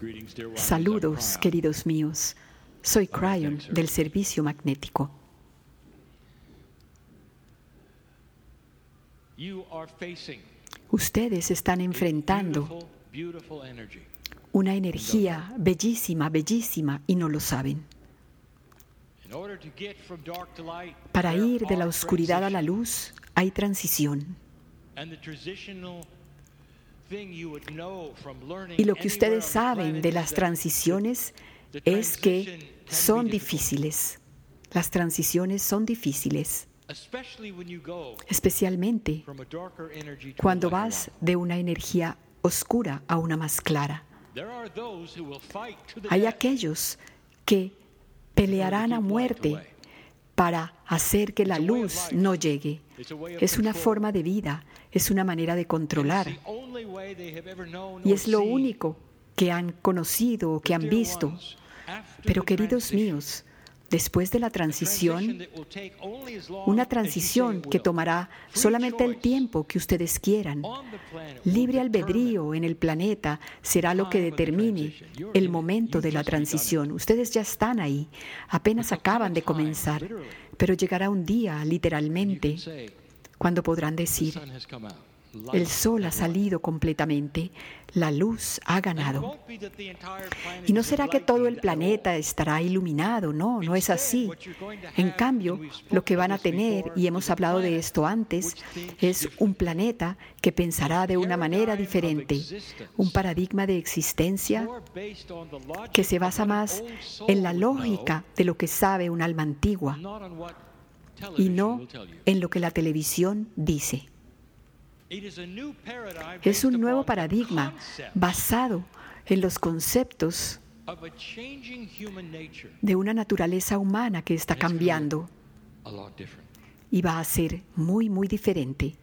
Saludos, queridos míos. Soy Cryon del Servicio Magnético. Ustedes están enfrentando una energía bellísima, bellísima, y no lo saben. Para ir de la oscuridad a la luz, hay transición. Y lo que ustedes saben de las transiciones es que son difíciles. Las transiciones son difíciles. Especialmente cuando vas de una energía oscura a una más clara. Hay aquellos que pelearán a muerte para hacer que la luz no llegue. Es una forma de vida, es una manera de controlar. Y es lo único que han conocido o que han visto. Pero, queridos míos, después de la transición, una transición que tomará solamente el tiempo que ustedes quieran, libre albedrío en el planeta será lo que determine el momento de la transición. Ustedes ya están ahí, apenas acaban de comenzar, pero llegará un día, literalmente, cuando podrán decir: el sol ha salido completamente, la luz ha ganado. Y no será que todo el planeta estará iluminado, no es así. En cambio, lo que van a tener, y hemos hablado de esto antes, es un planeta que pensará de una manera diferente, un paradigma de existencia que se basa más en la lógica de lo que sabe un alma antigua y no en lo que la televisión dice. Es un nuevo paradigma basado en los conceptos de una naturaleza humana que está cambiando y va a ser muy, muy diferente.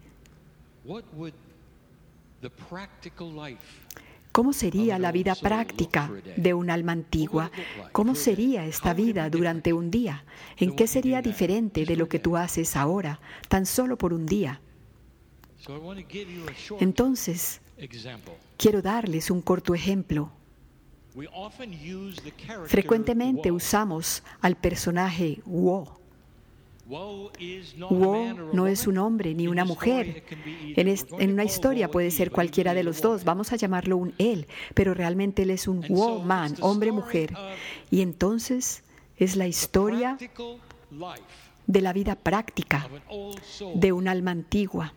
¿Cómo sería la vida práctica de un alma antigua? ¿Cómo sería esta vida durante un día? ¿En qué sería diferente de lo que tú haces ahora, tan solo por un día? Entonces, quiero darles un corto ejemplo. Frecuentemente usamos al personaje Wo. Wo no es un hombre ni una mujer. En una historia puede ser cualquiera de los dos. Vamos a llamarlo un él, pero realmente él es un Wo-man, hombre-mujer. Y entonces es la historia de la vida práctica de un alma antigua.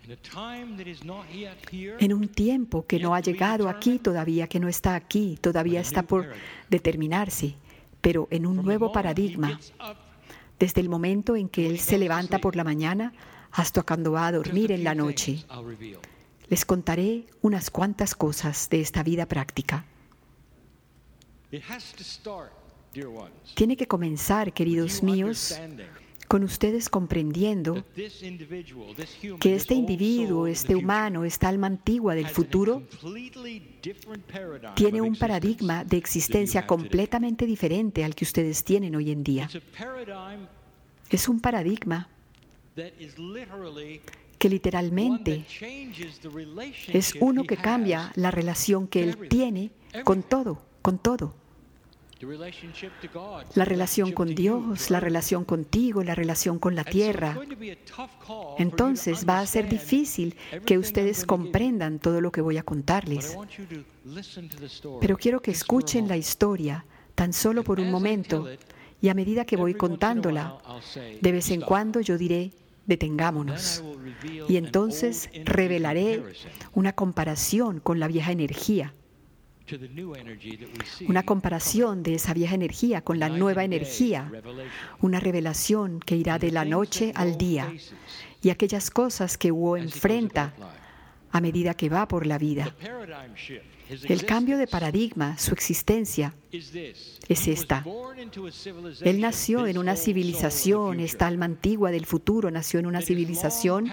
En un tiempo que no ha llegado aquí todavía, que no está aquí, todavía está por determinarse, pero en un nuevo paradigma, desde el momento en que él se levanta por la mañana hasta cuando va a dormir en la noche. Les contaré unas cuantas cosas de esta vida práctica. Tiene que comenzar, queridos míos, con ustedes comprendiendo que este individuo, este humano, esta alma antigua del futuro, tiene un paradigma de existencia completamente diferente al que ustedes tienen hoy en día. Es un paradigma que literalmente es uno que cambia la relación que él tiene con todo, con todo. La relación con Dios, la relación contigo, la relación con la tierra. Entonces va a ser difícil que ustedes comprendan todo lo que voy a contarles. Pero quiero que escuchen la historia tan solo por un momento, y a medida que voy contándola, de vez en cuando yo diré: detengámonos. Y entonces revelaré una comparación con la vieja energía. Una comparación de esa vieja energía con la nueva energía, una revelación que irá de la noche al día, y aquellas cosas que Wo enfrenta a medida que va por la vida. El cambio de paradigma, su existencia, es esta. Él nació en una civilización, esta alma antigua del futuro nació en una civilización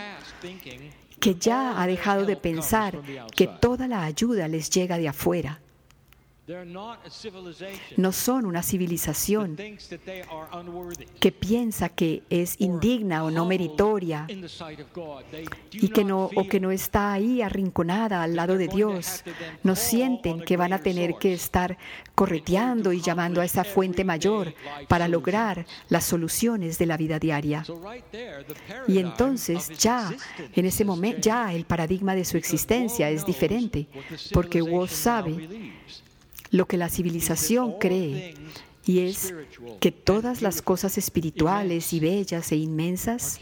que ya ha dejado de pensar que toda la ayuda les llega de afuera. No son una civilización que piensa que es indigna o no meritoria y que no está ahí arrinconada al lado de Dios. No sienten que van a tener que estar correteando y llamando a esa fuente mayor para lograr las soluciones de la vida diaria. Y entonces ya en ese momento ya el paradigma de su existencia es diferente, porque Wo sabe lo que la civilización cree, y es que todas las cosas espirituales y bellas e inmensas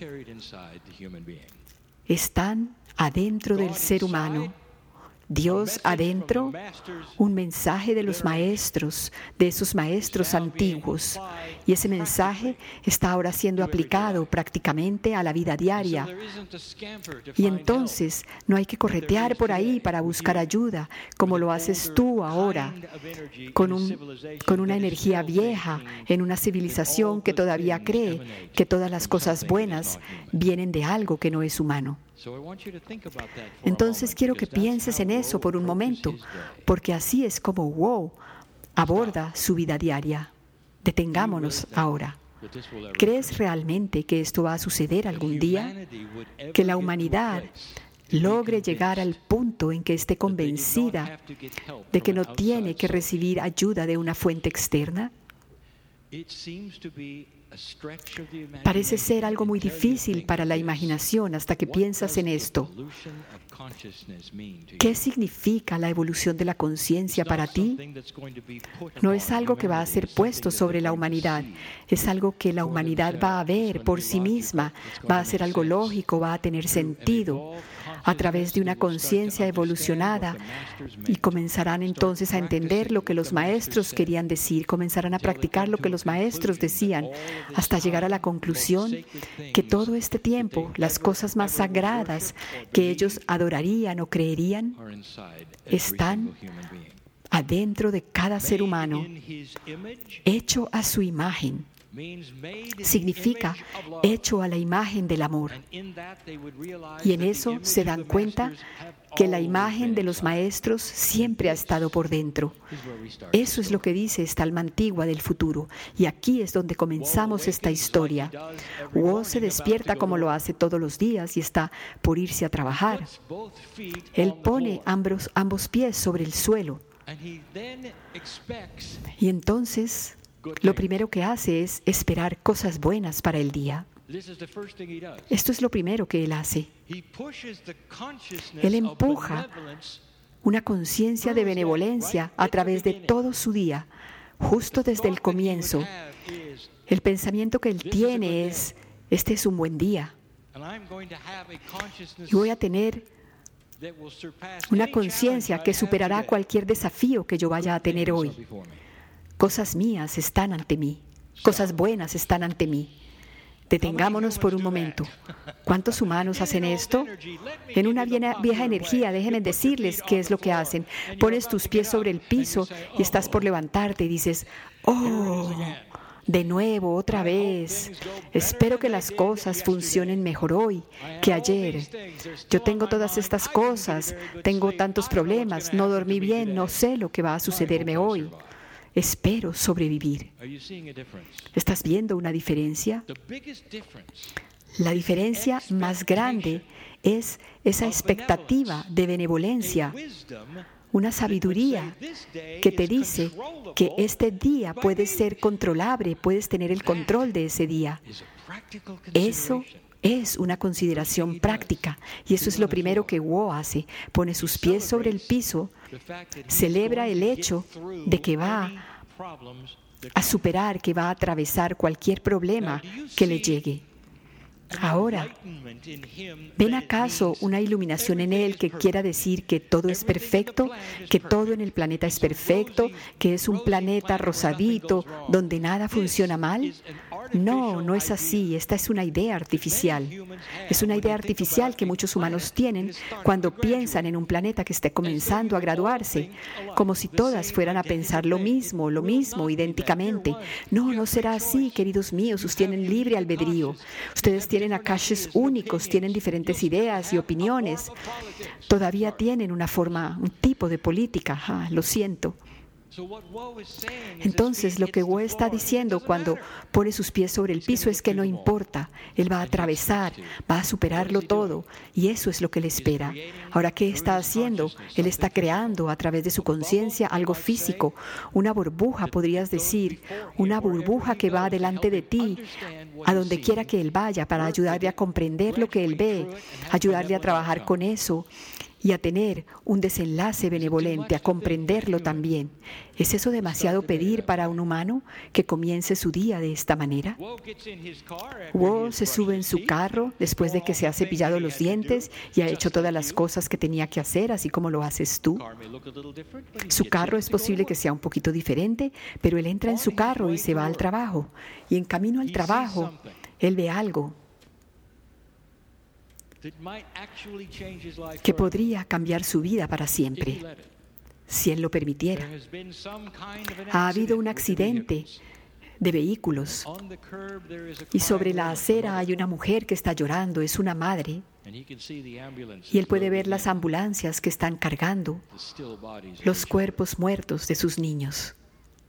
están adentro del ser humano. Dios adentro, un mensaje de los maestros, de esos maestros antiguos. Y ese mensaje está ahora siendo aplicado prácticamente a la vida diaria. Y entonces no hay que corretear por ahí para buscar ayuda, como lo haces tú ahora, con una energía vieja, en una civilización que todavía cree que todas las cosas buenas vienen de algo que no es humano. Entonces quiero que pienses en eso por un momento, porque así es como Wo aborda su vida diaria. Detengámonos ahora. ¿Crees realmente que esto va a suceder algún día? ¿Que la humanidad logre llegar al punto en que esté convencida de que no tiene que recibir ayuda de una fuente externa? Parece ser algo muy difícil para la imaginación hasta que piensas en esto. ¿Qué significa la evolución de la conciencia para ti? No es algo que va a ser puesto sobre la humanidad, es algo que la humanidad va a ver por sí misma, va a ser algo lógico, va a tener sentido a través de una conciencia evolucionada, y comenzarán entonces a entender lo que los maestros querían decir, comenzarán a practicar lo que los maestros decían, hasta llegar a la conclusión que todo este tiempo, las cosas más sagradas que ellos adorarían o creerían, están adentro de cada ser humano, hecho a su imagen. Significa hecho a la imagen del amor. Y en eso se dan cuenta que la imagen de los maestros siempre ha estado por dentro. Eso es lo que dice esta alma antigua del futuro. Y aquí es donde comenzamos esta historia. Wo se despierta como lo hace todos los días y está por irse a trabajar. Él pone ambos pies sobre el suelo. Y entonces lo primero que hace es esperar cosas buenas para el día. Esto es lo primero que él hace. Él empuja una conciencia de benevolencia a través de todo su día, justo desde el comienzo. El pensamiento que él tiene es: este es un buen día. Y voy a tener una conciencia que superará cualquier desafío que yo vaya a tener hoy. Cosas mías están ante mí. Cosas buenas están ante mí. Detengámonos por un momento. ¿Cuántos humanos hacen esto? En una vieja energía, déjenme decirles qué es lo que hacen. Pones tus pies sobre el piso y estás por levantarte y dices: ¡oh! De nuevo, otra vez. Espero que las cosas funcionen mejor hoy que ayer. Yo tengo todas estas cosas, tengo tantos problemas, no dormí bien, no sé lo que va a sucederme hoy. Espero sobrevivir. ¿Estás viendo una diferencia? La diferencia más grande es esa expectativa de benevolencia, una sabiduría que te dice que este día puede ser controlable, puedes tener el control de ese día. Eso es una consideración práctica, y eso es lo primero que Wo hace. Pone sus pies sobre el piso, celebra el hecho de que va a superar, que va a atravesar cualquier problema que le llegue. Ahora, ¿ven acaso una iluminación en él que quiera decir que todo es perfecto, que todo en el planeta es perfecto, que es un planeta rosadito donde nada funciona mal? No, no es así. Esta es una idea artificial. Es una idea artificial que muchos humanos tienen cuando piensan en un planeta que esté comenzando a graduarse, como si todas fueran a pensar lo mismo, idénticamente. No, no será así, queridos míos. Ustedes tienen libre albedrío. Ustedes tienen akashas únicos, tienen diferentes ideas y opiniones. Todavía tienen una forma, un tipo de política. Lo siento. Entonces, lo que Wo está diciendo cuando pone sus pies sobre el piso es que no importa. Él va a atravesar, va a superarlo todo, y eso es lo que le espera. Ahora, ¿qué está haciendo? Él está creando a través de su conciencia algo físico, una burbuja, podrías decir, una burbuja que va delante de ti, a donde quiera que Él vaya, para ayudarle a comprender lo que Él ve, ayudarle a trabajar con eso, y a tener un desenlace benevolente, a comprenderlo también. ¿Es eso demasiado pedir para un humano que comience su día de esta manera? Wo se sube en su carro después de que se ha cepillado los dientes y ha hecho todas las cosas que tenía que hacer, así como lo haces tú. Su carro es posible que sea un poquito diferente, pero él entra en su carro y se va al trabajo. Y en camino al trabajo, él ve algo que podría cambiar su vida para siempre, si Él lo permitiera. Ha habido un accidente de vehículos y sobre la acera hay una mujer que está llorando, es una madre, y Él puede ver las ambulancias que están cargando los cuerpos muertos de sus niños.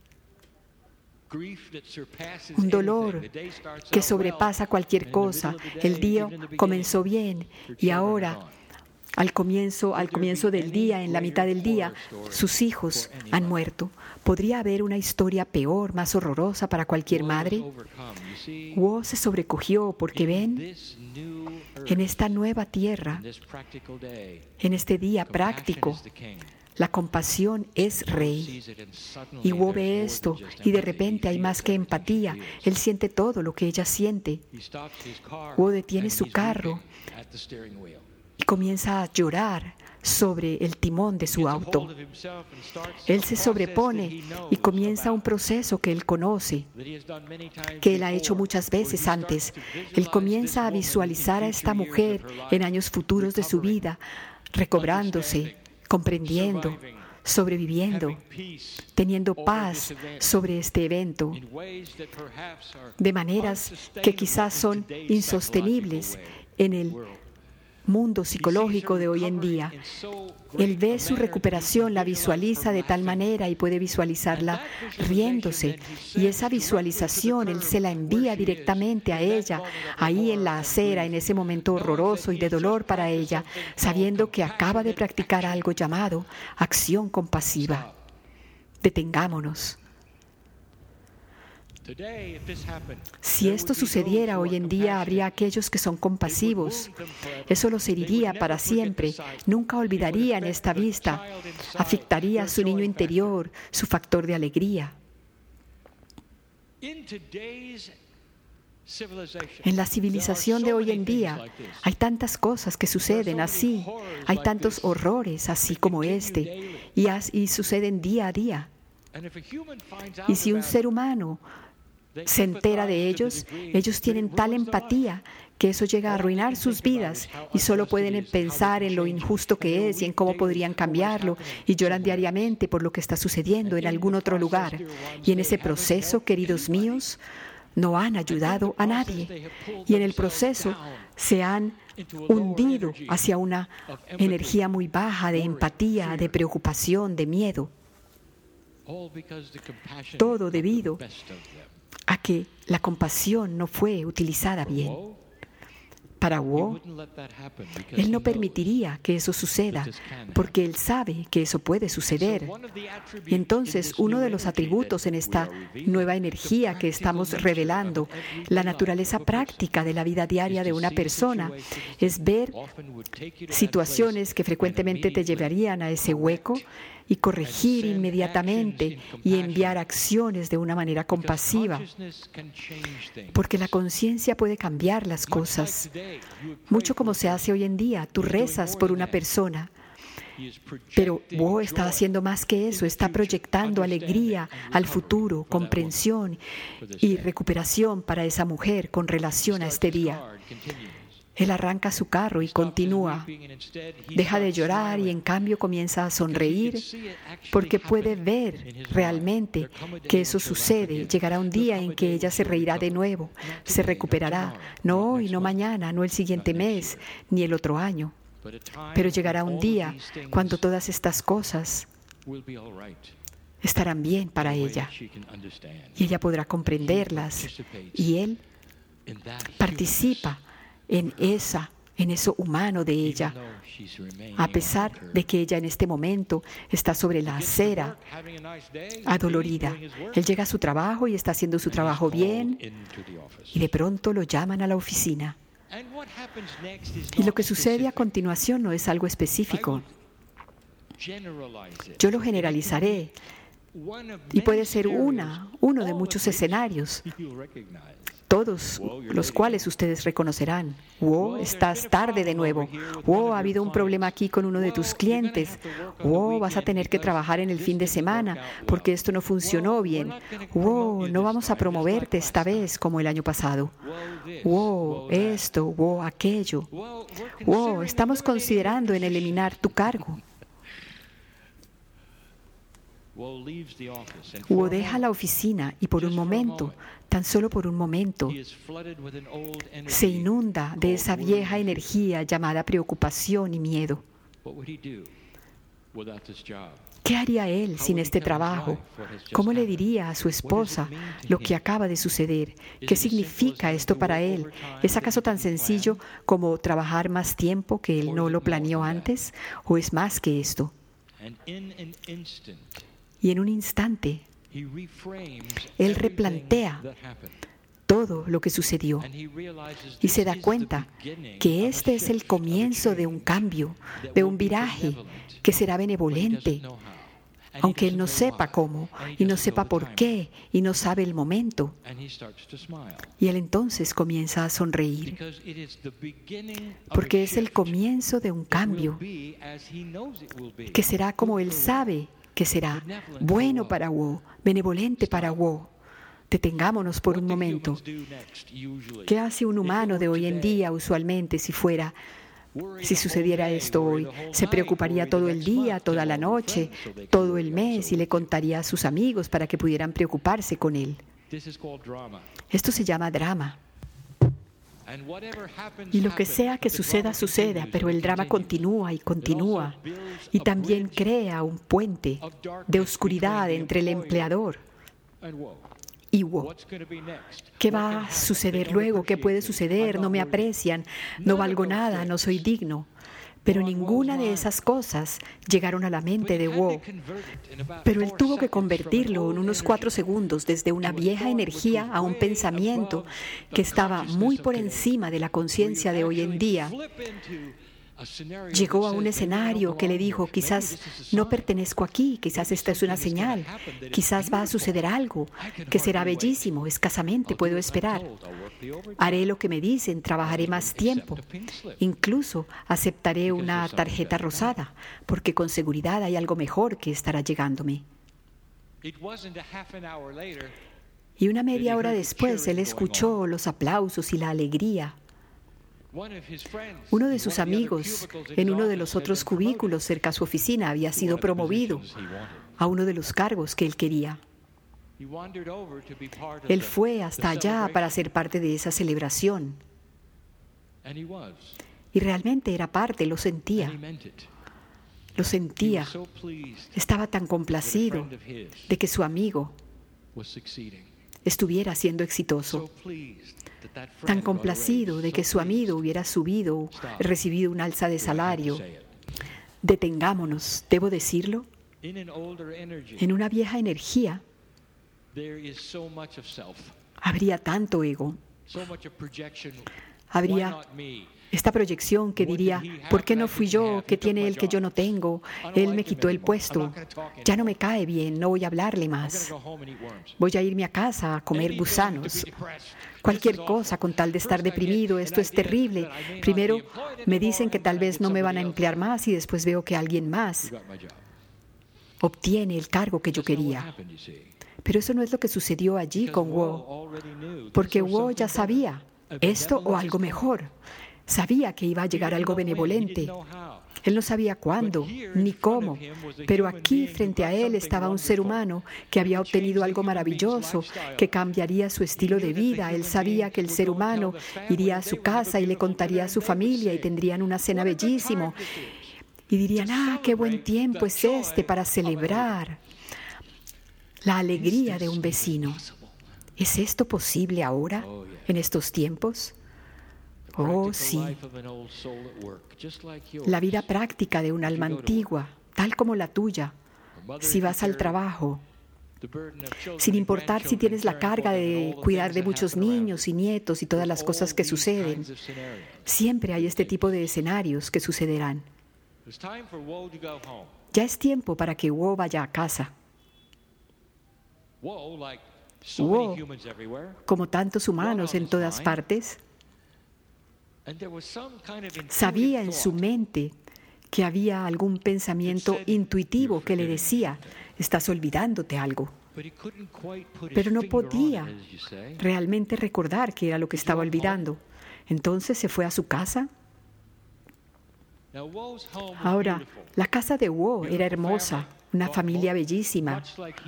Un dolor que sobrepasa cualquier cosa. El día comenzó bien y ahora, al comienzo del día, en la mitad del día, sus hijos han muerto. ¿Podría haber una historia peor, más horrorosa para cualquier madre? Wo se sobrecogió porque ven, en esta nueva tierra, en este día práctico, la compasión es rey. Y Wo ve esto y de repente hay más que empatía. Él siente todo lo que ella siente. Wo detiene su carro y comienza a llorar sobre el timón de su auto. Él se sobrepone y comienza un proceso que él conoce, que él ha hecho muchas veces antes. Él comienza a visualizar a esta mujer en años futuros de su vida, recobrándose, comprendiendo, sobreviviendo, teniendo paz sobre este evento, de maneras que quizás son insostenibles en el mundo psicológico de hoy en día. Él ve su recuperación, la visualiza de tal manera y puede visualizarla riéndose. Y esa visualización, Él se la envía directamente a ella, ahí en la acera, en ese momento horroroso y de dolor para ella, sabiendo que acaba de practicar algo llamado acción compasiva. Detengámonos. Si esto sucediera hoy en día, habría aquellos que son compasivos. Eso los heriría para siempre. Nunca olvidarían esta vista. Afectaría a su niño interior, su factor de alegría. En la civilización de hoy en día hay tantas cosas que suceden así. Hay tantos horrores así como este. Y suceden día a día. Y si un ser humano se entera de ellos, ellos tienen tal empatía que eso llega a arruinar sus vidas y solo pueden pensar en lo injusto que es y en cómo podrían cambiarlo y lloran diariamente por lo que está sucediendo en algún otro lugar. Y en ese proceso, queridos míos, no han ayudado a nadie. Y en el proceso se han hundido hacia una energía muy baja de empatía, de preocupación, de miedo. Todo debido a que la compasión no fue utilizada bien. Para Wo, él no permitiría que eso suceda, porque él sabe que eso puede suceder. Y entonces, uno de los atributos en esta nueva energía que estamos revelando, la naturaleza práctica de la vida diaria de una persona, es ver situaciones que frecuentemente te llevarían a ese hueco y corregir inmediatamente y enviar acciones de una manera compasiva, porque la conciencia puede cambiar las cosas. Mucho como se hace hoy en día, tú rezas por una persona, pero Wo está haciendo más que eso, está proyectando alegría al futuro, comprensión y recuperación para esa mujer con relación a este día. Él arranca su carro y continúa. Deja de llorar y en cambio comienza a sonreír porque puede ver realmente que eso sucede. Llegará un día en que ella se reirá de nuevo, se recuperará. No hoy, no mañana, no el siguiente mes, ni el otro año. Pero llegará un día cuando todas estas cosas estarán bien para ella y ella podrá comprenderlas, y él participa en eso humano de ella, a pesar de que ella en este momento está sobre la acera, adolorida. Él llega a su trabajo y está haciendo su trabajo bien, y de pronto lo llaman a la oficina. Y lo que sucede a continuación no es algo específico. Yo lo generalizaré, y puede ser uno de muchos escenarios, todos los cuales ustedes reconocerán. Estás tarde de nuevo. Ha habido un problema aquí con uno de tus clientes. Vas a tener que trabajar en el fin de semana porque esto no funcionó bien. No vamos a promoverte esta vez como el año pasado. Esto, aquello. Estamos considerando en eliminar tu cargo. Deja la oficina y por un momento, tan solo por un momento, se inunda de esa vieja energía llamada preocupación y miedo. ¿Qué haría él sin este trabajo? ¿Cómo le diría a su esposa lo que acaba de suceder? ¿Qué significa esto para él? ¿Es acaso tan sencillo como trabajar más tiempo que él no lo planeó antes? ¿O es más que esto? Y en un instante, él replantea todo lo que sucedió y se da cuenta que este es el comienzo de un cambio, de un viraje que será benevolente, aunque él no sepa cómo y no sepa por qué y no sabe el momento. Y él entonces comienza a sonreír, porque es el comienzo de un cambio que será como él sabe que será bueno para benevolente para Detengámonos por un momento. ¿Qué hace un humano de hoy en día usualmente si sucediera esto hoy? Se preocuparía todo el día, toda la noche, todo el mes y le contaría a sus amigos para que pudieran preocuparse con él. Esto se llama drama. Y lo que sea que suceda, suceda, pero el drama continúa y continúa. Y también crea un puente de oscuridad entre el empleador y ¿Qué va a suceder luego? ¿Qué puede suceder? No me aprecian, no valgo nada, no soy digno. Pero ninguna de esas cosas llegaron a la mente de Pero él tuvo que convertirlo en unos 4 segundos desde una vieja energía a un pensamiento que estaba muy por encima de la conciencia de hoy en día. Llegó a un escenario que le dijo, quizás no pertenezco aquí, quizás esta es una señal, quizás va a suceder algo que será bellísimo, escasamente puedo esperar. Haré lo que me dicen, trabajaré más tiempo, incluso aceptaré una tarjeta rosada, porque con seguridad hay algo mejor que estará llegándome. Y una media hora después, él escuchó los aplausos y la alegría. Uno de sus amigos, en uno de los otros cubículos cerca a su oficina, había sido promovido a uno de los cargos que él quería. Él fue hasta allá para ser parte de esa celebración. Y realmente era parte, lo sentía. Lo sentía. Estaba tan complacido de que su amigo estuviera siendo exitoso. Tan complacido de que su amigo hubiera recibido un alza de salario. Detengámonos, ¿debo decirlo? En una vieja energía habría tanto ego. Habría esta proyección que diría, ¿por qué no fui yo? ¿Qué tiene él que yo no tengo? Él me quitó el puesto. Ya no me cae bien, no voy a hablarle más. Voy a irme a casa a comer gusanos. Cualquier cosa con tal de estar deprimido, esto es terrible. Primero me dicen que tal vez no me van a emplear más y después veo que alguien más obtiene el cargo que yo quería. Pero eso no es lo que sucedió allí con porque ya sabía esto o algo mejor. Sabía que iba a llegar algo benevolente. Él no sabía cuándo ni cómo, pero aquí frente a él estaba un ser humano que había obtenido algo maravilloso, que cambiaría su estilo de vida. Él sabía que el ser humano iría a su casa y le contaría a su familia y tendrían una cena bellísima. Y dirían, qué buen tiempo es este para celebrar la alegría de un vecino. ¿Es esto posible ahora, en estos tiempos? Oh, sí. La vida práctica de un alma antigua, tal como la tuya. Si vas al trabajo, sin importar si tienes la carga de cuidar de muchos niños y nietos y todas las cosas que suceden, siempre hay este tipo de escenarios que sucederán. Ya es tiempo para que Wo vaya a casa. Wo, como tantos humanos en todas partes, sabía en su mente que había algún pensamiento intuitivo que le decía: estás olvidándote algo. Pero no podía realmente recordar qué era lo que estaba olvidando. Entonces se fue a su casa. Ahora, la casa de Wo era hermosa, una familia bellísima,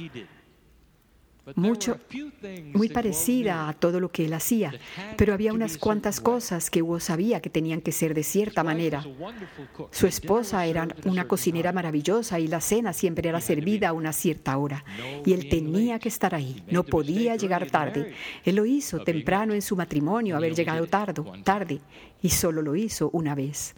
muy parecida a todo lo que él hacía, pero había unas cuantas cosas que Wo sabía que tenían que ser de cierta manera. Su esposa era una cocinera maravillosa y la cena siempre era servida a una cierta hora. Y él tenía que estar ahí, no podía llegar tarde. Él lo hizo temprano en su matrimonio, haber llegado tarde, y solo lo hizo una vez.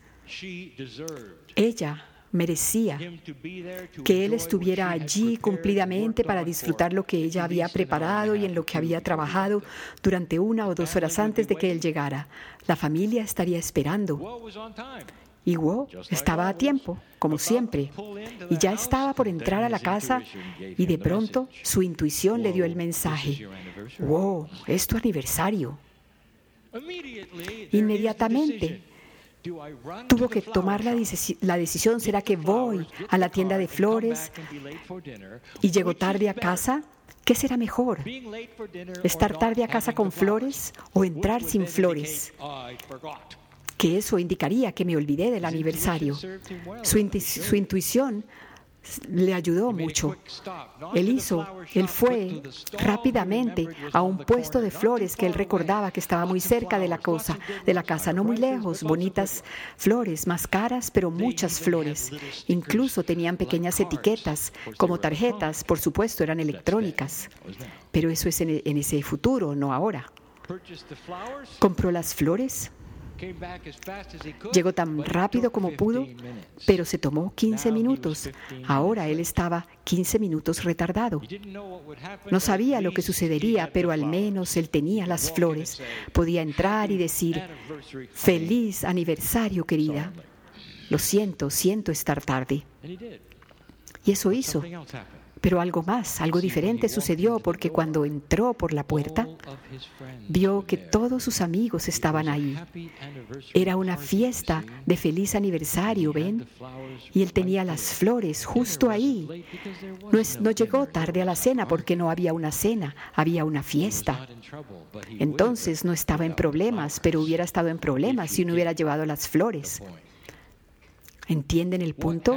Ella merecía que él estuviera allí cumplidamente para disfrutar lo que ella había preparado y en lo que había trabajado durante 1 o 2 horas antes de que él llegara. La familia estaría esperando. Y Wo estaba a tiempo, como siempre, y ya estaba por entrar a la casa y de pronto su intuición le dio el mensaje: Wo, es tu aniversario. Inmediatamente tuvo que tomar la decisión: ¿será que voy a la tienda de flores y llego tarde a casa? ¿Qué será mejor? ¿Estar tarde a casa con flores o entrar sin flores? Que eso indicaría que me olvidé del aniversario. Su intuición le ayudó mucho. Él fue rápidamente a un puesto de flores que él recordaba que estaba muy cerca de la casa, no muy lejos, bonitas flores, más caras, pero muchas flores. Incluso tenían pequeñas etiquetas, como tarjetas, por supuesto, eran electrónicas. Pero eso es en ese futuro, no ahora. Compró las flores. Llegó tan rápido como pudo, pero se tomó 15 minutos. Ahora él estaba 15 minutos retardado. No sabía lo que sucedería, pero al menos él tenía las flores. Podía entrar y decir: feliz aniversario, querida. Lo siento estar tarde. Y eso hizo. Pero algo más, algo diferente sucedió, porque cuando entró por la puerta, vio que todos sus amigos estaban ahí. Era una fiesta de feliz aniversario, ¿ven? Y él tenía las flores justo ahí. No llegó tarde a la cena porque no había una cena, había una fiesta. Entonces no estaba en problemas, pero hubiera estado en problemas si no hubiera llevado las flores. ¿Entienden el punto?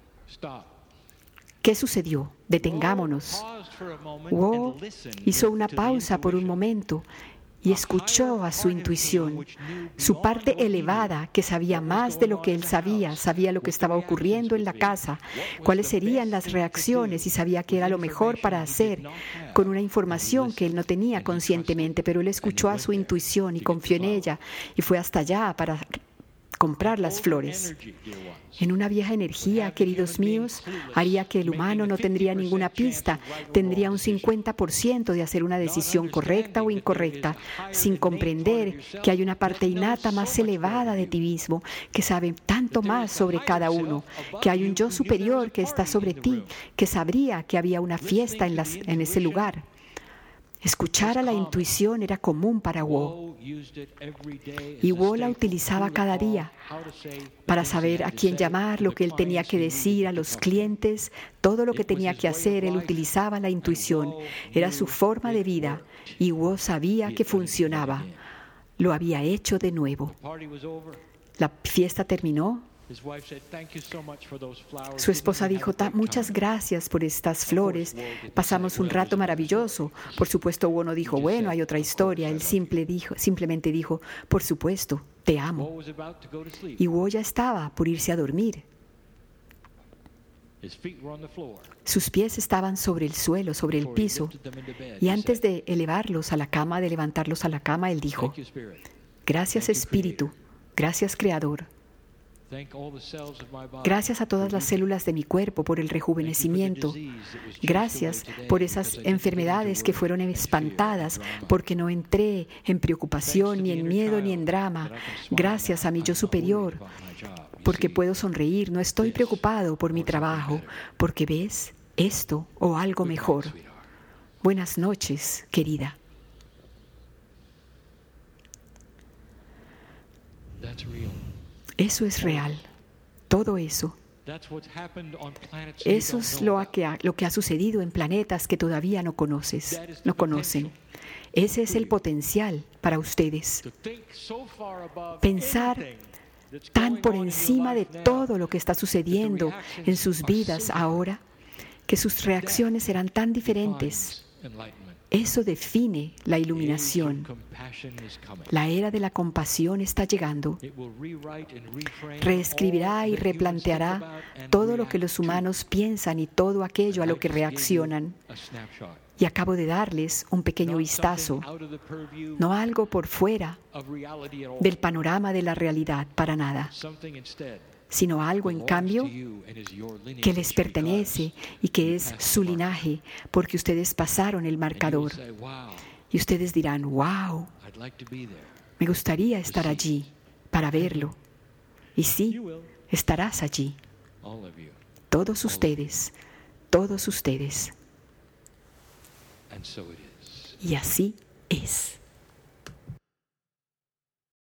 ¿Qué sucedió? Detengámonos. Wo hizo una pausa por un momento y escuchó a su intuición, su parte elevada que sabía más de lo que él sabía lo que estaba ocurriendo en la casa, cuáles serían las reacciones y sabía que era lo mejor para hacer con una información que él no tenía conscientemente, pero él escuchó a su intuición y confió en ella y fue hasta allá para comprar las flores. En una vieja energía, queridos míos, haría que el humano no tendría ninguna pista, tendría un 50% de hacer una decisión correcta o incorrecta, sin comprender que hay una parte innata más elevada de ti mismo, que sabe tanto más sobre cada uno, que hay un yo superior que está sobre ti, que sabría que había una fiesta en ese lugar. Escuchar a la intuición era común para Wo, y Wo la utilizaba cada día para saber a quién llamar, lo que él tenía que decir a los clientes, todo lo que tenía que hacer. Él utilizaba la intuición, era su forma de vida, y Wo sabía que funcionaba. Lo había hecho de nuevo. La fiesta terminó. Su esposa dijo: muchas gracias por estas flores, pasamos un rato maravilloso. Por supuesto, Wo no dijo: bueno, hay otra historia. Él simplemente dijo: por supuesto, te amo. Y Wo ya estaba por irse a dormir. Sus pies estaban sobre el suelo, sobre el piso, y antes de elevarlos a la cama, de levantarlos a la cama, Él dijo: gracias, Espíritu, gracias, Creador. Gracias a todas las células de mi cuerpo por el rejuvenecimiento. Gracias por esas enfermedades que fueron espantadas, porque no entré en preocupación, ni en miedo, ni en drama. Gracias a mi yo superior, porque puedo sonreír. No estoy preocupado por mi trabajo, porque ves esto o algo mejor. Buenas noches, querida. Eso es real, todo eso. Eso es lo que ha sucedido en planetas que todavía no conocen. Ese es el potencial para ustedes. Pensar tan por encima de todo lo que está sucediendo en sus vidas ahora, que sus reacciones serán tan diferentes. Eso define la iluminación. La era de la compasión está llegando. Reescribirá y replanteará todo lo que los humanos piensan y todo aquello a lo que reaccionan. Y acabo de darles un pequeño vistazo, no algo por fuera del panorama de la realidad, para nada, sino algo, en cambio, que les pertenece y que es su linaje, porque ustedes pasaron el marcador. Y ustedes dirán: wow, me gustaría estar allí para verlo. Y sí, estarás allí. Todos ustedes, todos ustedes. Y así es.